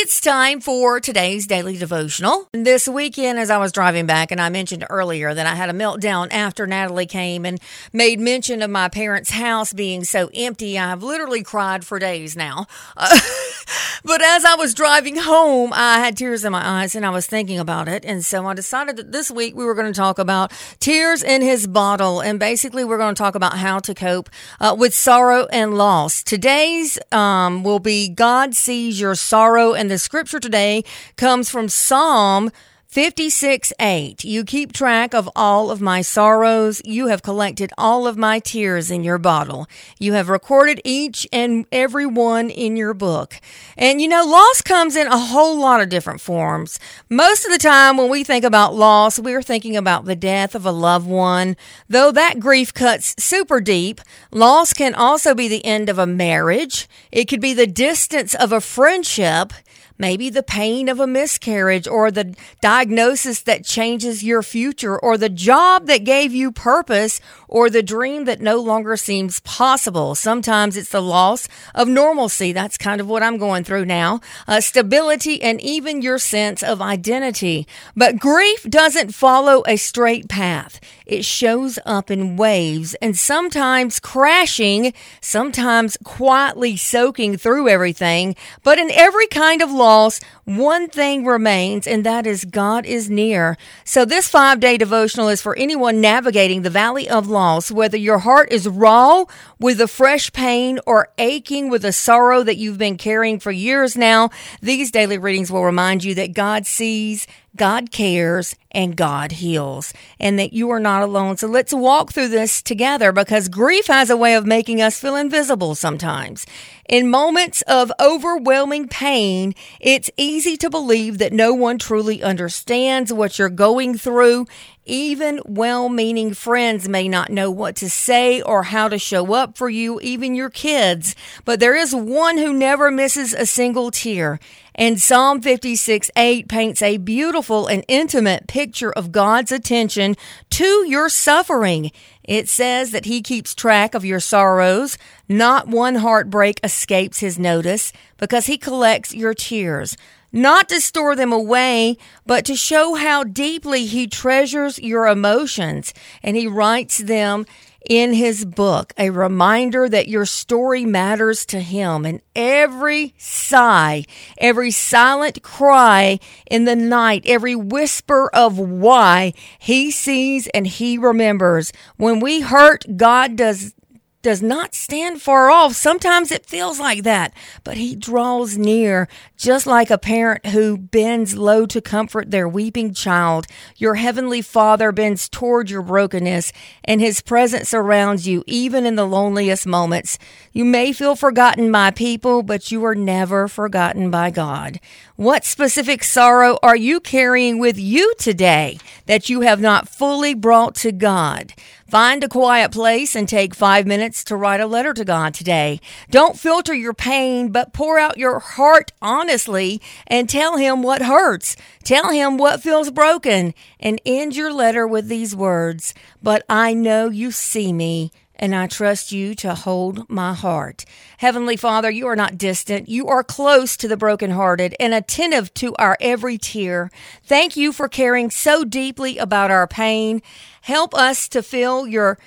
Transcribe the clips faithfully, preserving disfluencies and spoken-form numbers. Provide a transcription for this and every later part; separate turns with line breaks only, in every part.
It's time for today's daily devotional. This weekend, as I was driving back, and I mentioned earlier that I had a meltdown after Natalie came and made mention of my parents' house being so empty. I've literally cried for days now. Uh, but as I was driving home, I had tears in my eyes and I was thinking about it. And so I decided that this week we were going to talk about tears in his bottle. And basically, we're going to talk about how to cope uh, with sorrow and loss. Today's um, will be God sees your sorrow, and the scripture today comes from Psalm fifty-six eight. You keep track of all of my sorrows. You have collected all of my tears in your bottle. You have recorded each and every one in your book. And you know, loss comes in a whole lot of different forms. Most of the time when we think about loss, we're thinking about the death of a loved one. Though that grief cuts super deep, loss can also be the end of a marriage. It could be the distance of a friendship. Maybe the pain of a miscarriage, or the diagnosis that changes your future, or the job that gave you purpose, or the dream that no longer seems possible. Sometimes it's the loss of normalcy. That's kind of what I'm going through now. Uh, stability and even your sense of identity. But grief doesn't follow a straight path. It shows up in waves, and sometimes crashing, sometimes quietly soaking through everything. But in every kind of loss, Loss, one thing remains, and that is God is near. So this five-day devotional is for anyone navigating the valley of loss, whether your heart is raw with a fresh pain or aching with a sorrow that you've been carrying for years now. These daily readings will remind you that God sees, God cares, and God heals, and that you are not alone. So let's walk through this together, because grief has a way of making us feel invisible sometimes. In moments of overwhelming pain, it's easy to believe that no one truly understands what you're going through. Even well-meaning friends may not know what to say or how to show up for you, even your kids. But there is one who never misses a single tear. And Psalm fifty-six eight paints a beautiful and intimate picture of God's attention to your suffering. It says that he keeps track of your sorrows. Not one heartbreak escapes his notice, because he collects your tears. Not to store them away, but to show how deeply he treasures your emotions. And he writes them in his book, a reminder that your story matters to him. And every sigh, every silent cry in the night, every whisper of why, he sees and he remembers. When we hurt, God does does not stand far off. Sometimes it feels like that, but he draws near, just like a parent who bends low to comfort their weeping child. Your heavenly Father bends toward your brokenness, and his presence surrounds you even in the loneliest moments. You may feel forgotten by people, but you are never forgotten by God. What specific sorrow are you carrying with you today that you have not fully brought to God? Find a quiet place and take five minutes to write a letter to God today. Don't filter your pain, but pour out your heart honestly and tell him what hurts. Tell him what feels broken, and end your letter with these words: "But I know you see me, and I trust you to hold my heart." Heavenly Father, you are not distant. You are close to the brokenhearted and attentive to our every tear. Thank you for caring so deeply about our pain. Help us to feel your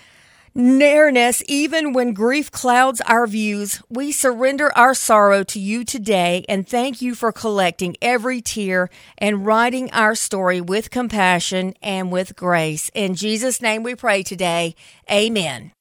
nearness even when grief clouds our views. We surrender our sorrow to you today, and thank you for collecting every tear and writing our story with compassion and with grace. In Jesus' name we pray today. Amen.